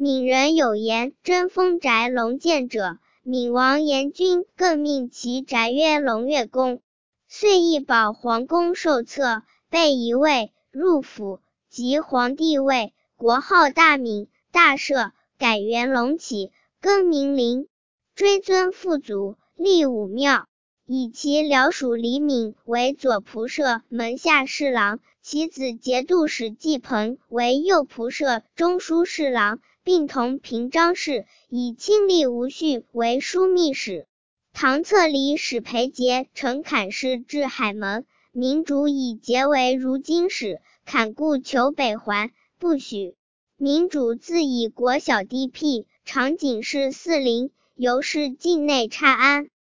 闽人有言，贞丰宅龙见者，闽王延君更命其宅曰龙月宫。遂一保皇宫受册，被移位，入府，即皇帝位，国号大闽，大赦，改元隆起，更名陵，追尊父祖，立武庙，以其僚属李敏为左仆射门下侍郎，其子节度使季鹏为右仆射中书侍郎，并同平章事，以亲历吴绪为枢密使。唐册里使裴节乘侃事至海门，明主以节为如今使，侃故求北还，不许。明主自以国小低僻，常警示四邻，由是境内差安。